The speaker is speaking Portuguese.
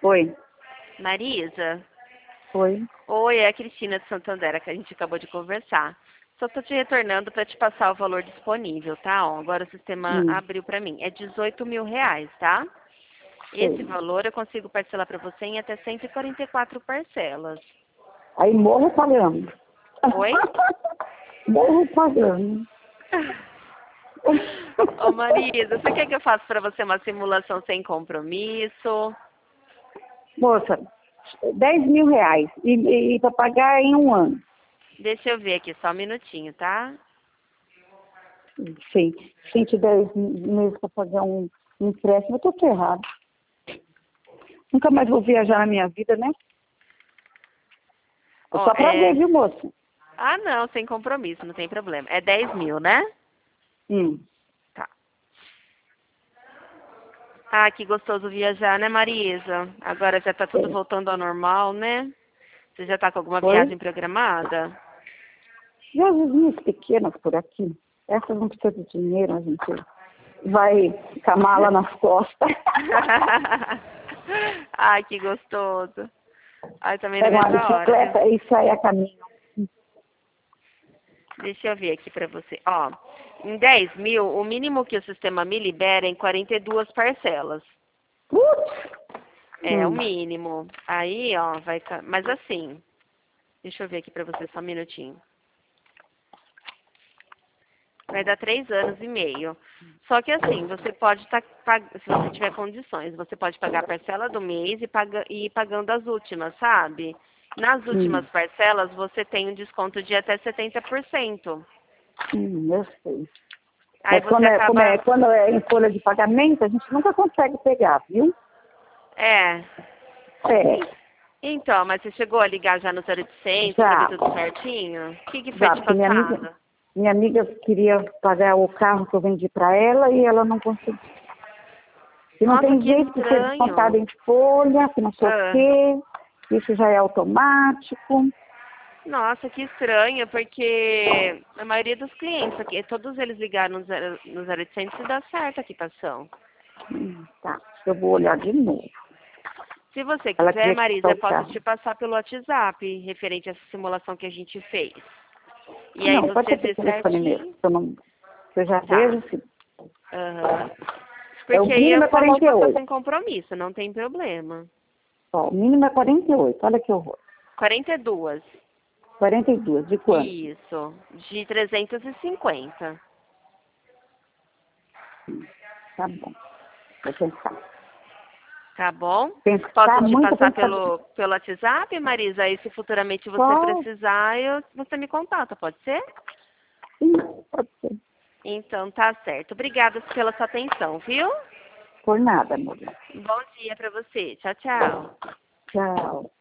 Oi. Marisa? Oi. Oi, é a Cristina de Santander, que a gente acabou de conversar. Só tô te retornando para te passar o valor disponível, tá? Ó, agora o sistema Hum, abriu para mim. É 18 mil reais, tá? Esse sei. valor eu consigo parcelar para você em até 144 parcelas. Aí morro pagando. Oi? Morro pagando. Ô Marisa, você quer que eu faça para você uma simulação sem compromisso? Moça, 10 mil reais. E para pagar em um ano. Deixa eu ver aqui, só um minutinho, tá? Sim. 110 meses para pagar um empréstimo. Eu tô ferrado. Nunca mais vou viajar na minha vida, né? É Ó, só pra ver, viu, moça? Ah, não, sem compromisso, não tem problema. É 10 mil, né? Hum. Tá. Ah, que gostoso viajar, né, Marisa? Agora já tá tudo É. voltando ao normal, né? Você já tá com alguma Oi? viagem programada? Viagens pequenas por aqui. Essas não precisam de dinheiro, a gente vai com a mala nas costas. Ai, que gostoso. Ai, também não Pega uma vejo a hora, viu? bicicleta e sai a caminho. Deixa eu ver aqui pra você. Ó, em 10 mil, o mínimo que o sistema me libera é em 42 parcelas. Putz! É o mínimo. Aí, ó, vai... Mas assim, deixa eu ver aqui pra você só um minutinho. Vai dar 3 anos e meio. Só que assim, você pode estar, se você tiver condições, você pode pagar a parcela do mês e ir pagando as últimas, sabe? Nas últimas Hum, parcelas, você tem um desconto de até 70%. eu sei. Aí Mas você acaba... quando é em folha de pagamento, a gente nunca consegue pegar, viu? É. É, Então, mas você chegou a ligar já no 0800 para ver já, tudo certinho? O que foi já, te porque passado? minha amiga queria pagar o carro que eu vendi para ela e ela não conseguiu. E não Nossa, tem que jeito de ser descontado estranho. em folha, que não sei o Ah. quê, isso já é automático. Nossa, que estranho, porque a maioria dos clientes aqui, todos eles ligaram no 0800 e dá certo a quitação. Tá, eu vou olhar de novo. Se você Ela quiser, queria quitar Marisa, eu o posso carro. te passar pelo WhatsApp, referente a essa simulação que a gente fez. E aí Não, pode você ser pelo vê telefone mesmo. certinho. Eu já Tá. vejo se. Aham. O Porque aí é mínimo é uma 48. sem compromisso, não tem problema. Ó, o mínimo é 48. Olha que horror. 42. 42. De quanto? Isso. De 350. Tá bom. Vou pensar. Tá bom? Pensar Posso te muito, passar pensar. pelo WhatsApp, Marisa? Aí se futuramente você Qual? precisar, você me contata, pode ser? Sim, pode ser. Então tá certo. Obrigada pela sua atenção, viu? Por nada, amor. Bom dia pra você. Tchau, tchau. Tchau.